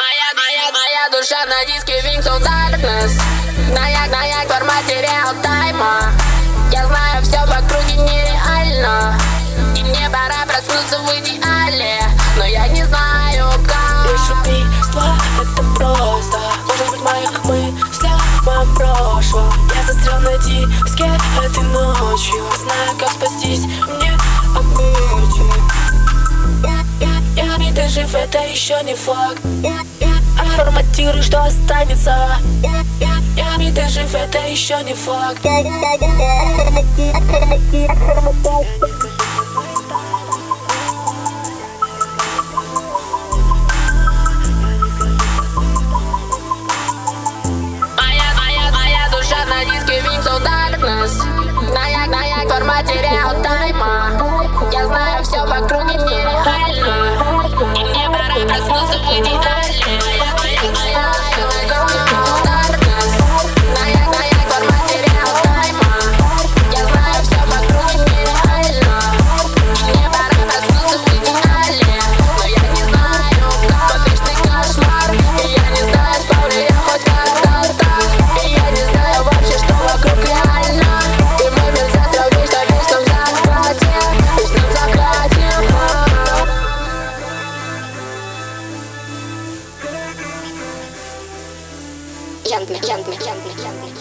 Моя душа на диске Wings of Darkness. На формате реал-тайма. Я знаю, все в округе нереально, и мне пора проснуться в идеале, но я не знаю как. Лишь убийство — это просто. Может быть, в моих мыслях, в моем прошлом. Я застрял на диске этой ночью. Не знаю, как спастись мне от ночи. Я ведь жив, это еще не факт. Отформатируй, что останется. Я ведь жив, это еще не факт. Моя душа на диске Wings of Darkness. На формате реал-тайма. Я знаю, все в округе нереально, и мне пора проснуться в идеале. Young me.